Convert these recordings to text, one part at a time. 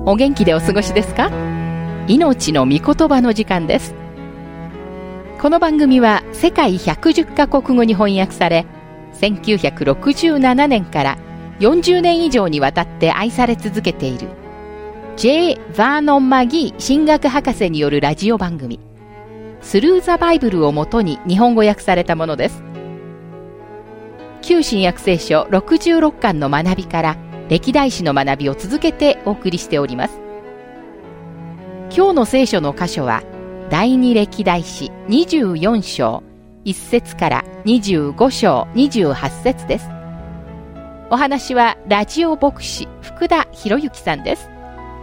お元気でお過ごしですか？命の御言葉の時間です。この番組は世界110カ国語に翻訳され、1967年から40年以上にわたって愛され続けている J. バーノン・マギー神学博士によるラジオ番組スルー・ザ・バイブルをもとに日本語訳されたものです。旧新約聖書66巻の学びから歴代史の学びを続けてお送りしております。今日の聖書の箇所は第二歴代史24章1節から25章28節です。お話はラジオ牧師福田博之さんです。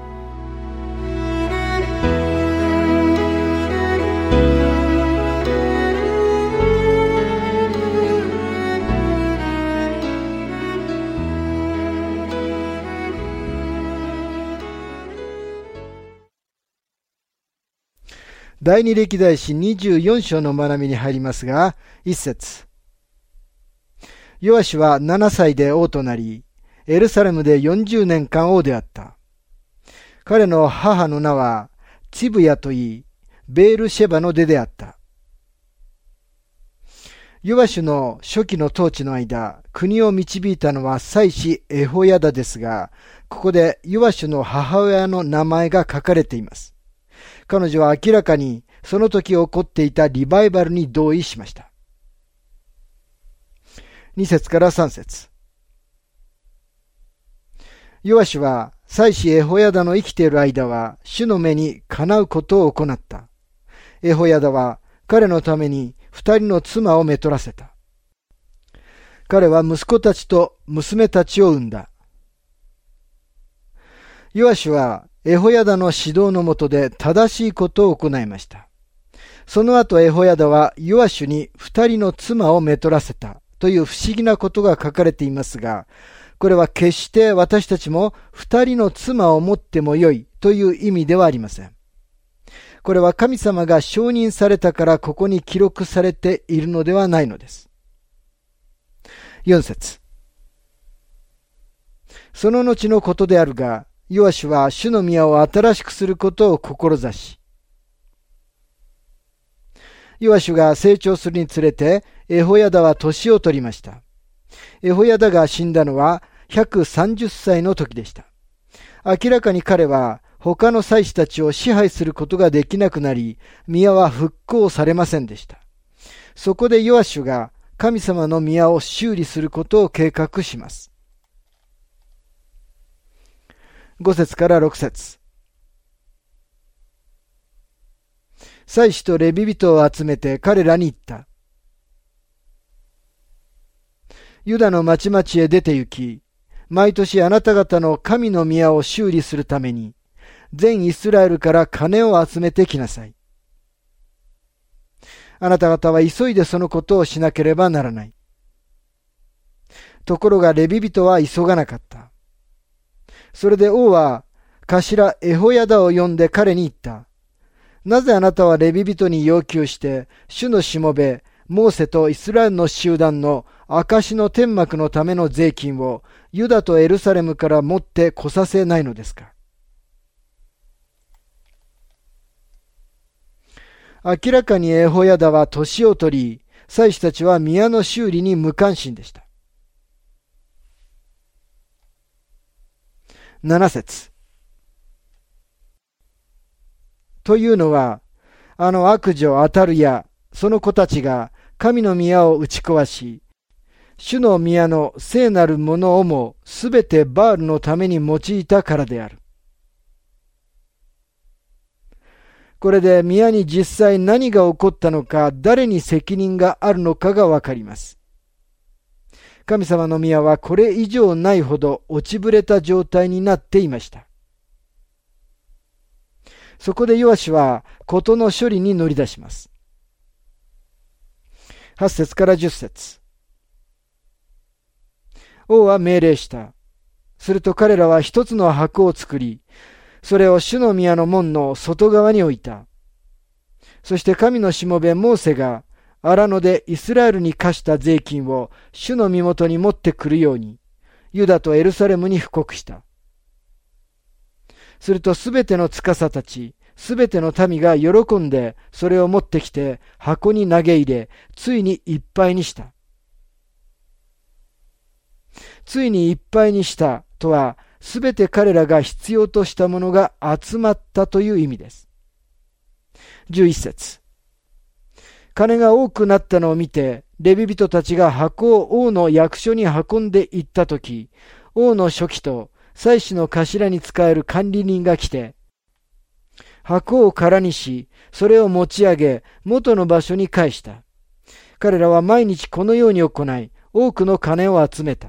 第二歴代史24章の学びに入りますが、一節。ヨアシは7歳で王となり、エルサレムで40年間王であった。彼の母の名はツィブヤといい、ベールシェバの出であった。ヨアシュの初期の統治の間、国を導いたのは祭司エホヤダですが、ここでヨアシュの母親の名前が書かれています。彼女は明らかにその時起こっていたリバイバルに同意しました。2節から3節。ヨアシュは祭司エホヤダの生きている間は主の目にかなうことを行った。エホヤダは彼のために2人の妻をめとらせた。彼は息子たちと娘たちを産んだ。ヨアシュはエホヤダの指導のもとで正しいことを行いました。その後エホヤダはヨアシュに2人の妻をめとらせたという不思議なことが書かれていますが、これは決して私たちも2人の妻を持ってもよいという意味ではありません。これは神様が承認されたからここに記録されているのではないのです。4節。その後のことであるが、ヨアシュは主の宮を新しくすることを志し、ヨアシュが成長するにつれてエホヤダは年を取りました。エホヤダが死んだのは130歳の時でした。明らかに彼は他の祭司たちを支配することができなくなり、宮は復興されませんでした。そこでヨアシュが神様の宮を修理することを計画します。5節から6節。祭司とレビ人を集めて彼らに言った。ユダの町々へ出て行き、毎年あなた方の神の宮を修理するために、全イスラエルから金を集めてきなさい。あなた方は急いでそのことをしなければならない。ところがレビ人は急がなかった。それで王は頭エホヤダを呼んで彼に言った。なぜあなたはレビ人に要求して、主のしもべ、モーセとイスラエルの集団の証の天幕のための税金をユダとエルサレムから持ってこさせないのですか？明らかにエホヤダは年を取り、祭司たちは宮の修理に無関心でした。7節。というのは、あの悪女アタルヤ、その子たちが神の宮を打ち壊し、主の宮の聖なるものをもすべてバールのために用いたからである。これで宮に実際何が起こったのか、誰に責任があるのかがわかります。神様の宮はこれ以上ないほど落ちぶれた状態になっていました。そこでヨアシュは事の処理に乗り出します。8節から10節。王は命令した。すると彼らは一つの箱を作り、それを主の宮の門の外側に置いた。そして神のしもべモーセが荒野でイスラエルに課した税金を主の身元に持ってくるように、ユダとエルサレムに布告した。 するとすべての司たち、すべての民が喜んで、それを持ってきて箱に投げ入れ、ついにいっぱいにした。ついにいっぱいにしたとは、すべて彼らが必要としたものが集まったという意味です。11節。金が多くなったのを見て、レビ人たちが箱を王の役所に運んで行ったとき、王の書記と祭司の頭に仕える管理人が来て、箱を空にし、それを持ち上げ、元の場所に返した。彼らは毎日このように行い、多くの金を集めた。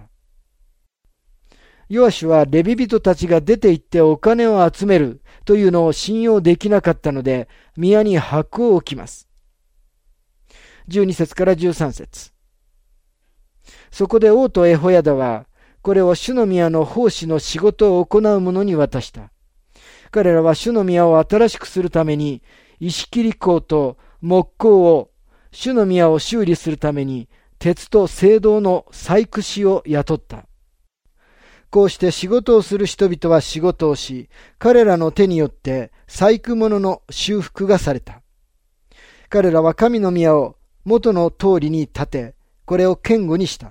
ヨアシュはレビ人たちが出て行ってお金を集めるというのを信用できなかったので、宮に箱を置きます。12節から13節。そこで王とエホヤダは、これを主の宮の奉仕の仕事を行う者に渡した。彼らは主の宮を新しくするために、石切り工と木工を、主の宮を修理するために、鉄と青銅の細工師を雇った。こうして仕事をする人々は仕事をし、彼らの手によって細工物の修復がされた。彼らは神の宮を元の通りに建て、これを堅固にした。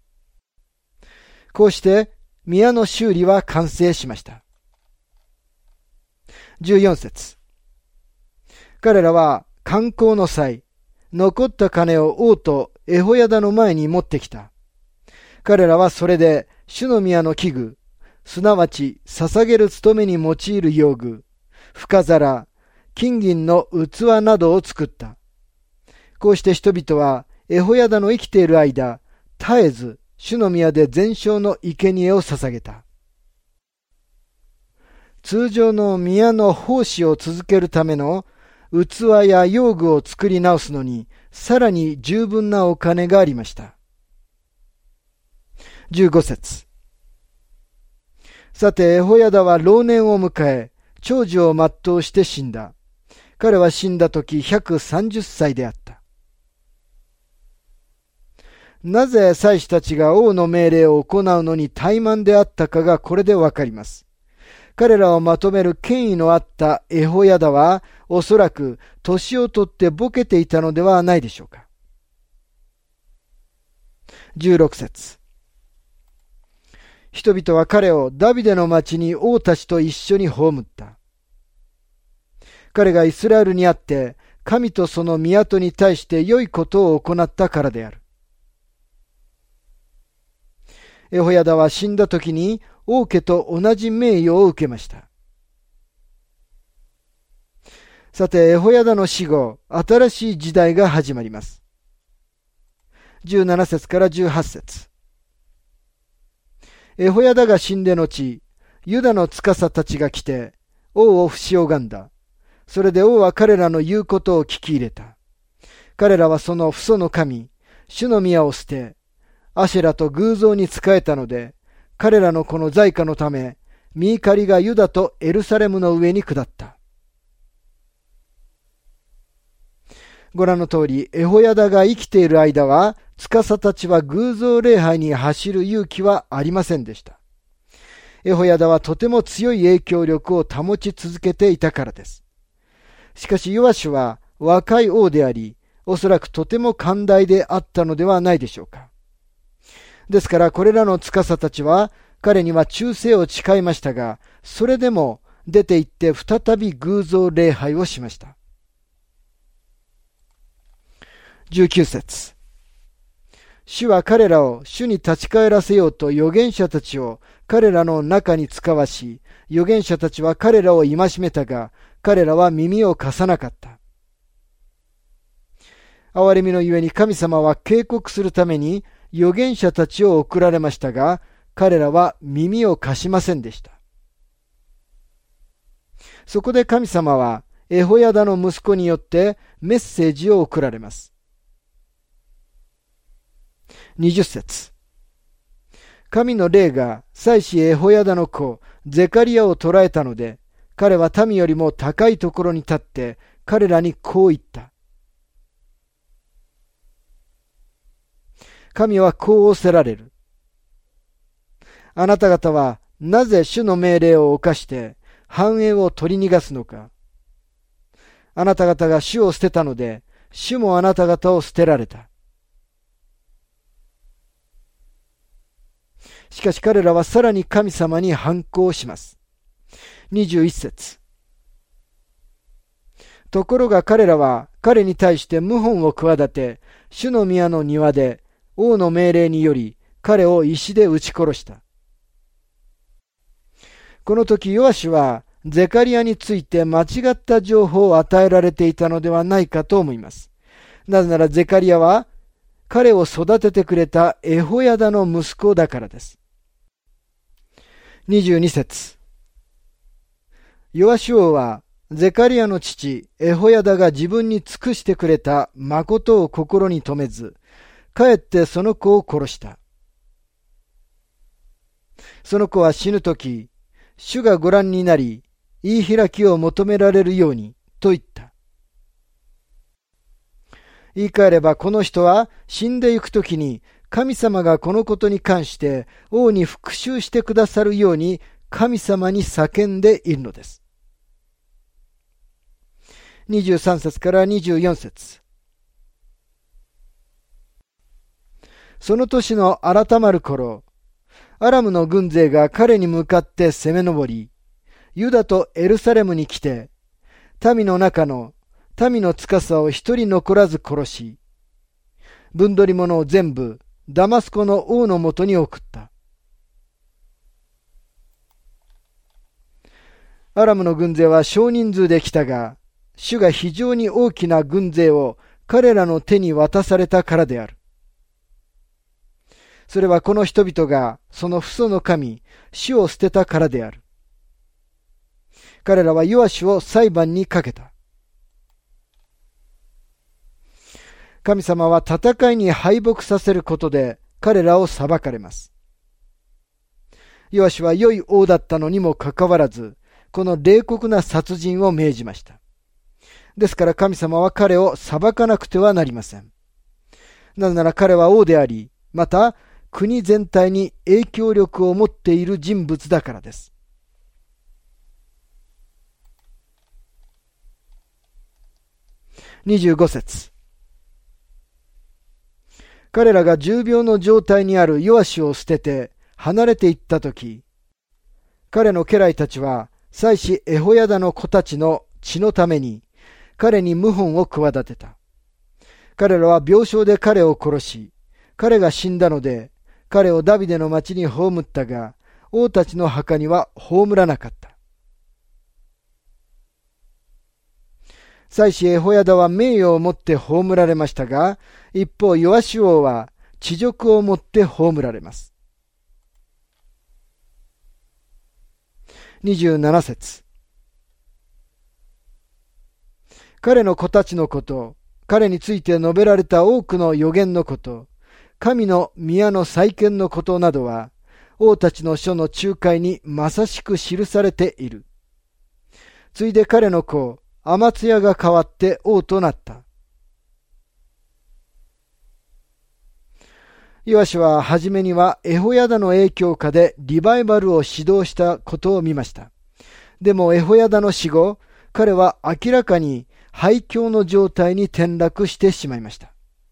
こうして宮の修理は完成しました。14節。彼らは観光の際、残った金を王とエホヤダの前に持ってきた。彼らはそれで主の宮の器具、すなわち捧げる務めに用いる用具、深皿、金銀の器などを作った。こうして人々はエホヤダの生きている間、絶えず主の宮で全焼の生贄を捧げた。通常の宮の奉仕を続けるための器や用具を作り直すのに、さらに十分なお金がありました。15節。さてエホヤダは老年を迎え、長寿を全うして死んだ。彼は死んだ時130歳であった。なぜ祭司たちが王の命令を行うのに怠慢であったかがこれでわかります。彼らをまとめる権威のあったエホヤダは、おそらく年をとってボケていたのではないでしょうか。16節。人々は彼をダビデの町に王たちと一緒に葬った。彼がイスラエルにあって、神とその宮に対して良いことを行ったからである。エホヤダは死んだ時に王家と同じ名誉を受けました。さて、エホヤダの死後、新しい時代が始まります。17節から18節。エホヤダが死んで後、ユダの司たちが来て、王を不死拝んだ。それで王は彼らの言うことを聞き入れた。彼らはその父祖の神、主の宮を捨て、アシェラと偶像に仕えたので、彼らのこの罪過のため、御怒りがユダとエルサレムの上に下った。ご覧の通り、エホヤダが生きている間は、司たちは偶像礼拝に走る勇気はありませんでした。エホヤダはとても強い影響力を保ち続けていたからです。しかしヨアシュは若い王であり、おそらくとても寛大であったのではないでしょうか。ですからこれらの司たちは彼には忠誠を誓いましたが、それでも出て行って再び偶像礼拝をしました。19節。主は彼らを主に立ち返らせようと預言者たちを彼らの中に使わし、預言者たちは彼らを戒めたが、彼らは耳を貸さなかった。憐れみのゆえに神様は警告するために預言者たちを送られましたが、彼らは耳を貸しませんでした。そこで神様はエホヤダの息子によってメッセージを送られます。20節。神の霊が祭司エホヤダの子ゼカリヤを捕らえたので、彼は民よりも高いところに立って彼らにこう言った。神はこう仰せられる。あなた方はなぜ主の命令を犯して繁栄を取り逃がすのか。あなた方が主を捨てたので、主もあなた方を捨てられた。しかし彼らはさらに神様に反抗します。21節。ところが彼らは彼に対して謀反を企て、主の宮の庭で王の命令により彼を石で撃ち殺した。この時ヨアシュはゼカリアについて間違った情報を与えられていたのではないかと思います。なぜならゼカリアは彼を育ててくれたエホヤダの息子だからです。22節。ヨアシュ王はゼカリアの父エホヤダが自分に尽くしてくれた誠を心に留めず、かえってその子を殺した。その子は死ぬとき、主がご覧になり、言い開きを求められるように、と言った。言い換えればこの人は死んでゆくときに、神様がこのことに関して王に復讐してくださるように神様に叫んでいるのです。23節から24節。その年の改まる頃、アラムの軍勢が彼に向かって攻め上り、ユダとエルサレムに来て、民の中の民の司を一人残らず殺し、分取り物を全部ダマスコの王のもとに送った。アラムの軍勢は少人数で来たが、主が非常に大きな軍勢を彼らの手に渡されたからである。それはこの人々がその父祖の神、主を捨てたからである。彼らはヨアシュを裁判にかけた。神様は戦いに敗北させることで彼らを裁かれます。ヨアシュは良い王だったのにもかかわらず、この冷酷な殺人を命じました。ですから神様は彼を裁かなくてはなりません。なぜなら彼は王であり、また国全体に影響力を持っている人物だからです。25節。彼らが重病の状態にあるヨアシュを捨てて離れていったとき、彼の家来たちは祭司エホヤダの子たちの血のために彼に謀反を企てた。彼らは病床で彼を殺し、彼が死んだので彼をダビデの町に葬ったが、王たちの墓には葬らなかった。祭司エホヤダは名誉をもって葬られましたが、一方ヨアシュ王は恥辱をもって葬られます。27節。彼の子たちのこと、彼について述べられた多くの預言のこと、神の宮の再建のことなどは、王たちの書の仲介にまさしく記されている。ついで彼の子、アマツヤが代わって王となった。ヨアシュは初めにはエホヤダの影響下でリバイバルを指導したことを見ました。でもエホヤダの死後、彼は明らかに廃墟の状態に転落してしまいました。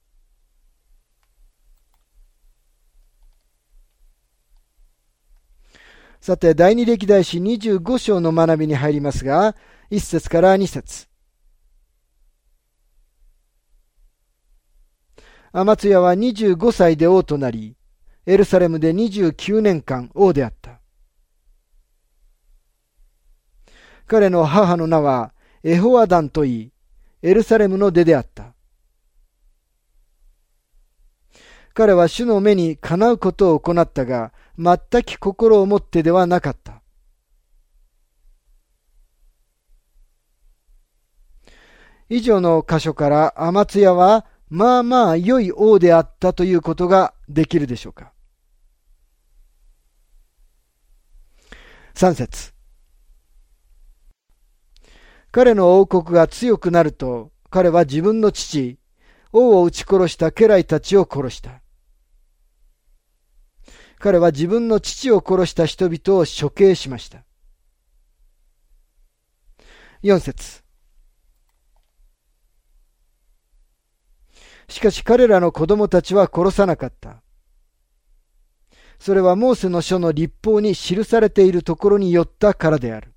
さて、第二歴代史25章の学びに入りますが、1節から2節。アマツヤは25歳で王となり、エルサレムで29年間王であった。彼の母の名はエホアダンといい、エルサレムの出であった。彼は主の目にかなうことを行ったが、全く心をもってではなかった。以上の箇所からアマツヤはまあまあ良い王であったということができるでしょうか。3節。彼の王国が強くなると、彼は自分の父、王を撃ち殺した家来たちを殺した。彼は自分の父を殺した人々を処刑しました。 4節。しかし彼らの子供たちは殺さなかった。それはモーセの書の律法に記されているところによったからである。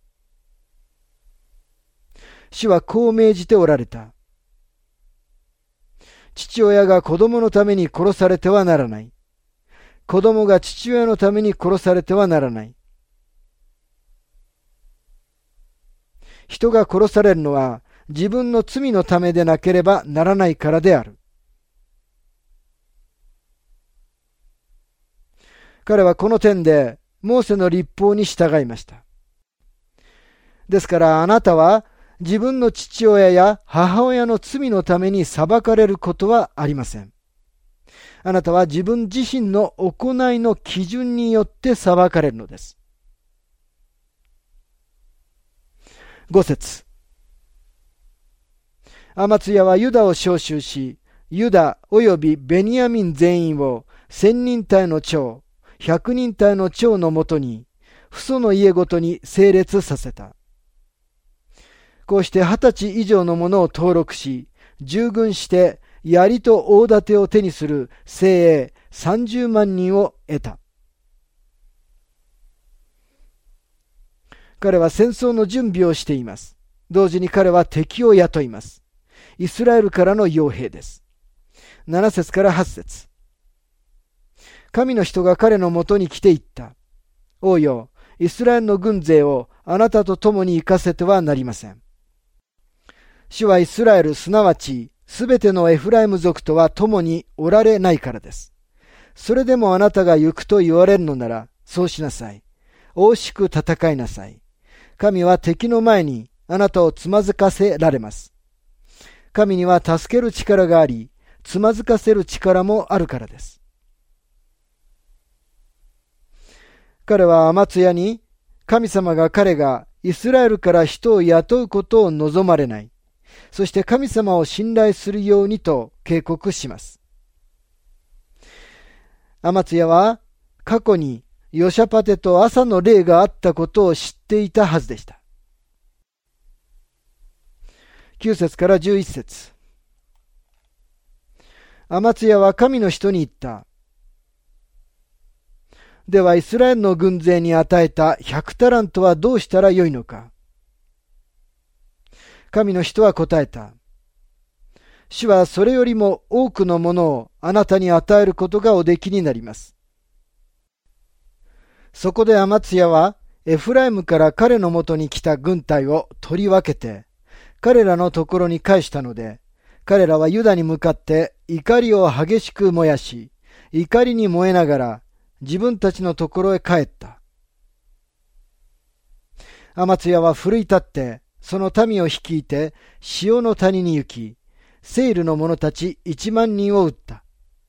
主はこう命じておられた。父親が子供のために殺されてはならない。子供が父親のために殺されてはならない。人が殺されるのは自分の罪のためでなければならないからである。彼はこの点でモーセの律法に従いました。ですからあなたは自分の父親や母親の罪のために裁かれることはありません。あなたは自分自身の行いの基準によって裁かれるのです。5節。アマツヤはユダを招集し、ユダおよびベニヤミン全員を1000人隊の長、100人隊の長のもとに、父祖の家ごとに整列させた。こうして20歳以上の者を登録し、従軍して槍と大盾を手にする精鋭30万人を得た。彼は戦争の準備をしています。同時に彼は敵を雇います。イスラエルからの傭兵です。7節から8節。神の人が彼のもとに来て言った。王よ、イスラエルの軍勢をあなたと共に行かせてはなりません。主はイスラエル、すなわちすべてのエフライム族とは共におられないからです。それでもあなたが行くと言われるのなら、そうしなさい。惜しく戦いなさい。神は敵の前にあなたをつまずかせられます。神には助ける力があり、つまずかせる力もあるからです。彼はアマツヤに、神様が彼がイスラエルから人を雇うことを望まれない。そして神様を信頼するようにと警告します。アマツヤは過去にヨシャパテとアサの霊があったことを知っていたはずでした。9節から11節。アマツヤは神の人に言った。ではイスラエルの軍勢に与えた100タラントはどうしたらよいのか。神の人は答えた。主はそれよりも多くのものをあなたに与えることがおできになります。そこでアマツヤはエフライムから彼のもとに来た軍隊を取り分けて彼らのところに返したので、彼らはユダに向かって怒りを激しく燃やし、怒りに燃えながら自分たちのところへ帰った。アマツヤは奮い立ってその民を率いて塩の谷に行き、セイルの者たち1万人を撃った。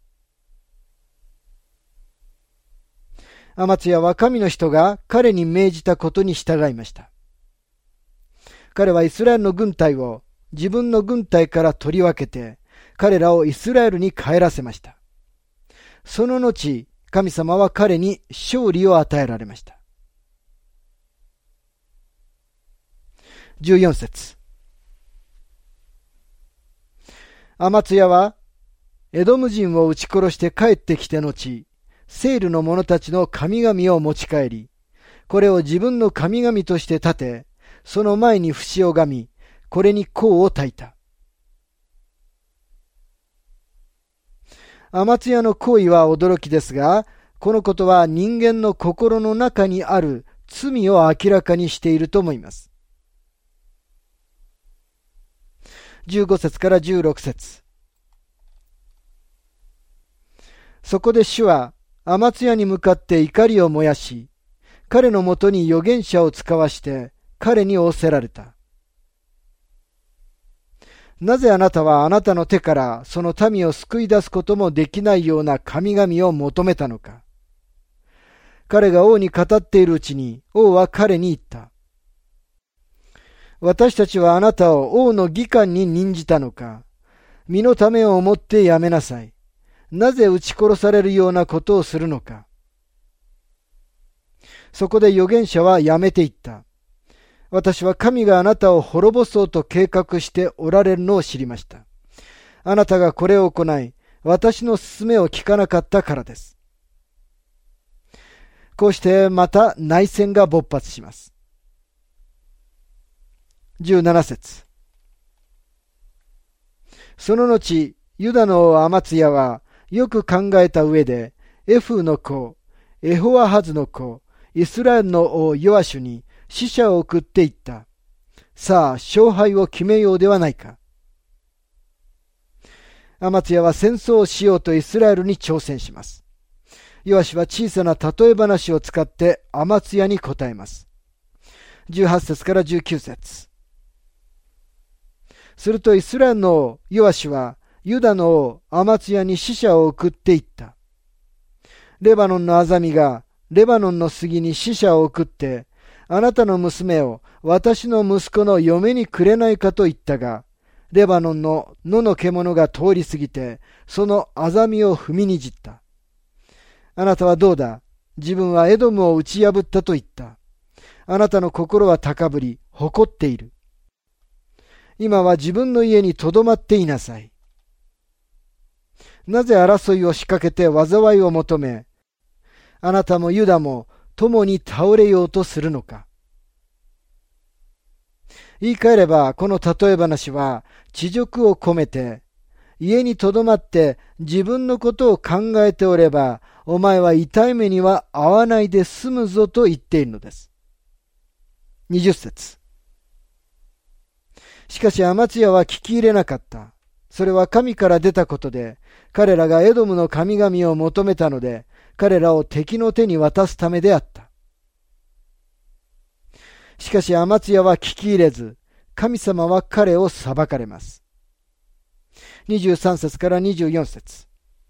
アマツヤは神の人が彼に命じたことに従いました。彼はイスラエルの軍隊を自分の軍隊から取り分けて、彼らをイスラエルに帰らせました。その後、神様は彼に勝利を与えられました。14節。アマツヤはエドム人を撃ち殺して帰ってきて後、セイルの者たちの神々を持ち帰り、これを自分の神々として立て、その前に節をがみ、これに香を焚いた。アマツヤの行為は驚きですが、このことは人間の心の中にある罪を明らかにしていると思います。15節から16節。そこで主はアマツヤに向かって怒りを燃やし、彼のもとに預言者を使わして彼に仰せられた。なぜあなたはあなたの手からその民を救い出すこともできないような神々を求めたのか。彼が王に語っているうちに王は彼に言った。私たちはあなたを王の議官に任じたのか。身のためを思ってやめなさい。なぜ撃ち殺されるようなことをするのか。そこで預言者はやめていった。 私は神があなたを滅ぼそうと計画しておられるのを知りました。あなたがこれを行い、私の勧めを聞かなかったからです。こうしてまた内戦が勃発します。17節。その後、ユダの王アマツヤはよく考えた上で、エフーの子、エホアハズの子、イスラエルの王ヨアシュに使者を送っていった。さあ、勝敗を決めようではないか。アマツヤは戦争をしようとイスラエルに挑戦します。ヨアシュは小さな例え話を使ってアマツヤに答えます。18節から19節。するとイスラエルの王ヨアシュはユダの王アマツヤに使者を送っていった。レバノンのアザミがレバノンの杉に使者を送って、あなたの娘を私の息子の嫁にくれないかと言ったが、レバノンの野の獣が通り過ぎて、そのアザミを踏みにじった。あなたはどうだ、自分はエドムを打ち破ったと言った。あなたの心は高ぶり、誇っている。今は自分の家にとどまっていなさい。なぜ争いを仕掛けて災いを求め、あなたもユダも共に倒れようとするのか。言い換えれば、この例え話は、恥辱を込めて、家にとどまって自分のことを考えておれば、お前は痛い目には遭わないで済むぞと言っているのです。20節。しかしアマツヤは聞き入れなかった。それは神から出たことで、彼らがエドムの神々を求めたので、彼らを敵の手に渡すためであった。しかしアマツヤは聞き入れず、神様は彼を裁かれます。23節から24節。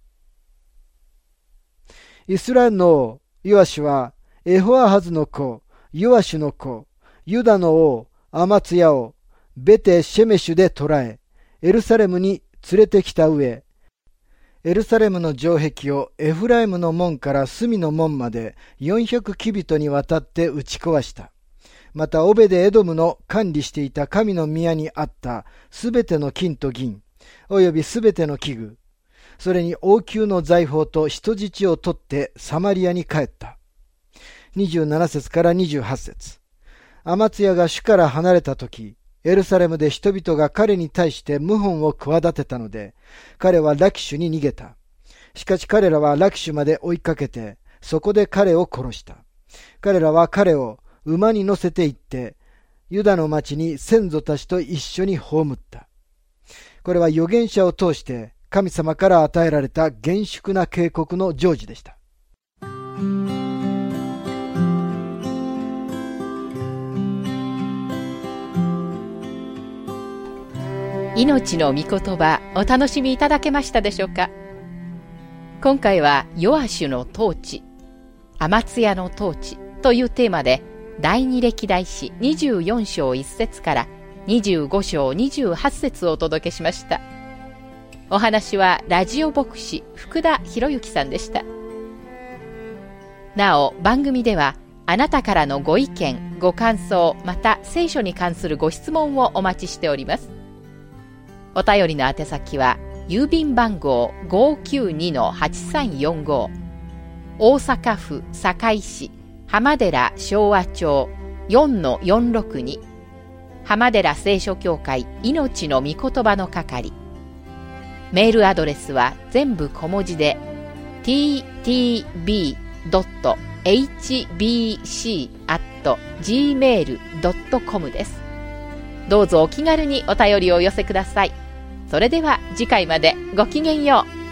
イスラエルの王ヨアシュはエホアハズの子ヨアシュの子ユダの王アマツヤをベテシェメシュで捕らえ、エルサレムに連れてきた上、エルサレムの城壁をエフライムの門から隅の門まで400キビトにわたって打ち壊した。またオベデエドムの管理していた神の宮にあったすべての金と銀、およびすべての器具、それに王宮の財宝と人質を取ってサマリアに帰った。27節から28節。アマツヤが主から離れたとき、エルサレムで人々が彼に対して謀反を企てたので、彼はラキシュに逃げた。しかし彼らはラキシュまで追いかけて、そこで彼を殺した。彼らは彼を馬に乗せて行って、ユダの町に先祖たちと一緒に葬った。これは預言者を通して神様から与えられた厳粛な警告の成就でした。 命の御言葉、お楽しみいただけましたでしょうか。今回はヨアシュの統治、アマツヤの統治というテーマで、第二歴代史24章1節から25章28節をお届けしました。お話はラジオ牧師福田博之さんでした。なお番組ではあなたからのご意見ご感想、また聖書に関するご質問をお待ちしております。お便りの宛先は郵便番号 592-8345 大阪府堺市浜寺昭和町 4-462 浜寺聖書協会命の御言葉の係。メールアドレスは全部小文字で ttb.hbc@gmail.com です。どうぞお気軽にお便りをお寄せください。それでは次回までごきげんよう。